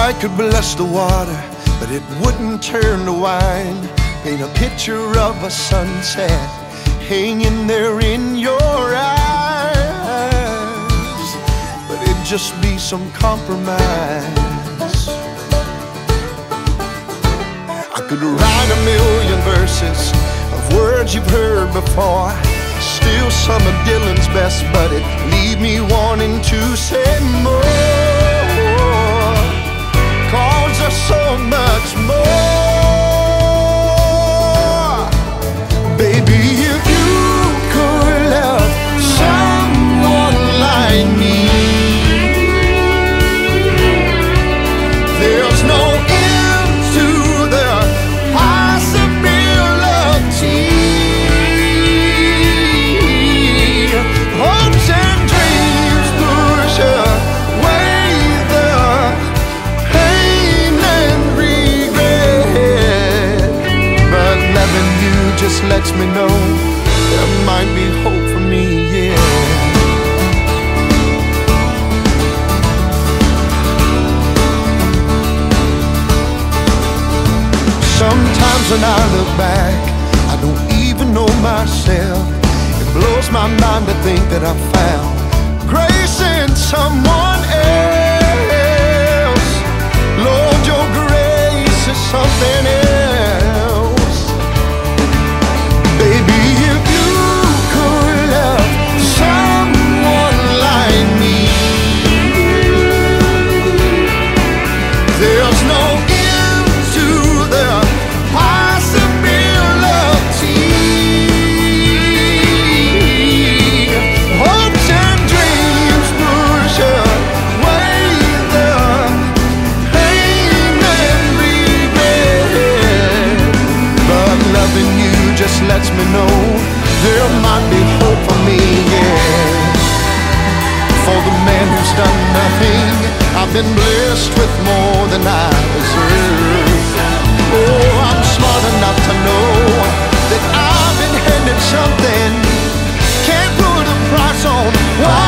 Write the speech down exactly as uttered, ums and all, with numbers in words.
I could bless the water, but it wouldn't turn to wine. Paint a picture of a sunset hanging there in your eyes, but it'd just be some compromise. I could write a million verses of words you've heard before, steal some of Dylan's best, but it'd leave me wanting to say more. Cause there's so much more. Baby, if you could love someone like me, there's no end to the possibility. Hopes and dreams push away the pain and regret, but loving you just lets me know there might be hope for me, yeah. Sometimes when I look back, I don't even know myself. It blows my mind to think that I found grace in someone else. Lord, your grace is something else. Baby, if you could love someone like me, there's no end to the possibility. Hopes and dreams push away the pain and regret, but loving you just lets me know there might be hope for me, yeah. For the man who's done nothing, I've been blessed with more than I deserve. Oh, I'm smart enough to know that I've been handed something can't put a price on.